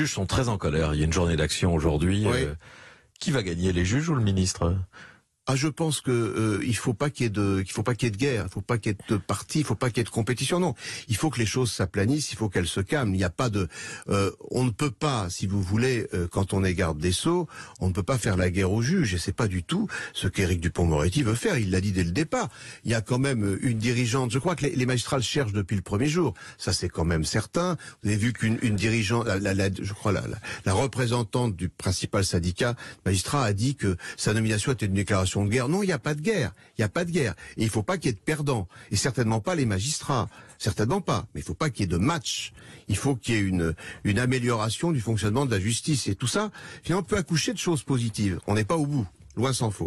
juges sont très en colère. Il y a une journée d'action aujourd'hui. Oui. Qui va gagner, les juges ou le ministre? Ah, je pense que il faut pas qu'il y ait de guerre, il faut pas qu'il y ait de parti, il faut pas qu'il y ait de compétition. Non, il faut que les choses s'aplanissent, il faut qu'elles se calment. Il n'y a pas de, on ne peut pas, si vous voulez, quand on est garde des Sceaux, on ne peut pas faire la guerre aux juges. Et c'est pas du tout ce qu'Éric Dupond-Moretti veut faire. Il l'a dit dès le départ. Il y a quand même une dirigeante. Je crois que les magistrats le cherchent depuis le premier jour. Ça, c'est quand même certain. Vous avez vu qu'une dirigeante, je crois la représentante du principal syndicat magistrat a dit que sa nomination était une déclaration de guerre. Non, il n'y a pas de guerre. Il n'y a pas de guerre. Et il ne faut pas qu'il y ait de perdants. Et certainement pas les magistrats. Certainement pas. Mais il ne faut pas qu'il y ait de match. Il faut qu'il y ait une amélioration du fonctionnement de la justice. Et tout ça, finalement, peut accoucher de choses positives. On n'est pas au bout. Loin s'en faut.